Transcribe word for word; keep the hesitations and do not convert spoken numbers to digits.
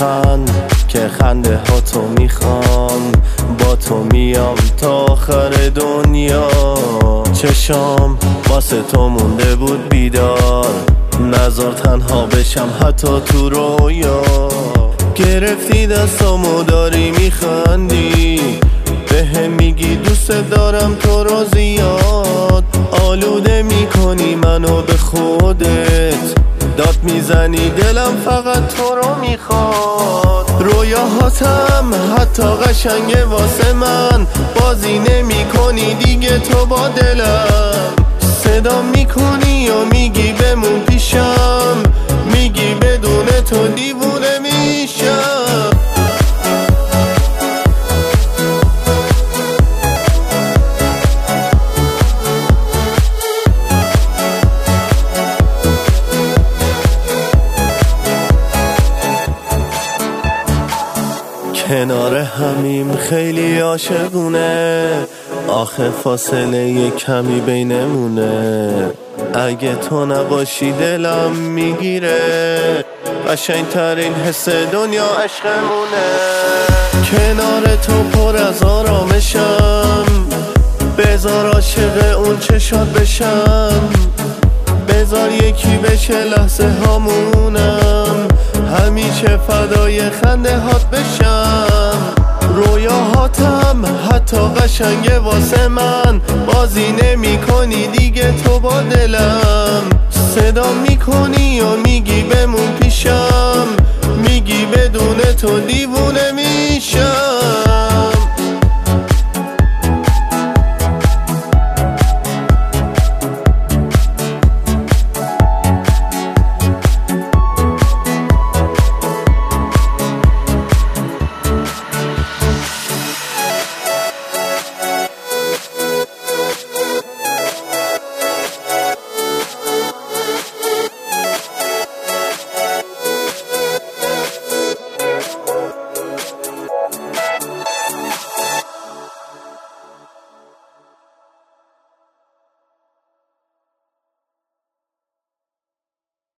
بخند که خنده ها تو میخوام، با تو میام تا آخر دنیا. چشام واسه تو مونده بود بیدار، نذار تنها بشم حتی تو رویا. گرفتی دستامو داری میخندی، بهم میگی دوست دارم تو رو زیاد. آلوده میکنی منو به خودت، داد میزنی دلم فقط تو رو میخواد. رویاهاتم حتی قشنگه واسه من، بازی نمی کنی دیگه تو با دلم. صدا میکنی و میگی بمون پیشم، میگی بدون تو دیوونه میشم. کنار همیم خیلی عاشقونه، آخه فاصله یه کمی بینمونه. اگه تو نباشی دلم میگیره، قشنگترین حس دنیا عشقمونه. کنار تو پر از آرامشم، بذار عاشق اون چشات بشم. بذار یکی بشه لحظه هامونم، همیشه فدای خنده هات بشم. رویاهاتم حتی قشنگه واسه من، بازی نمی کنی دیگه تو با دلم. صدا میکنی و میگی بمون پیشم، میگی بدون تو دیوونه میشم.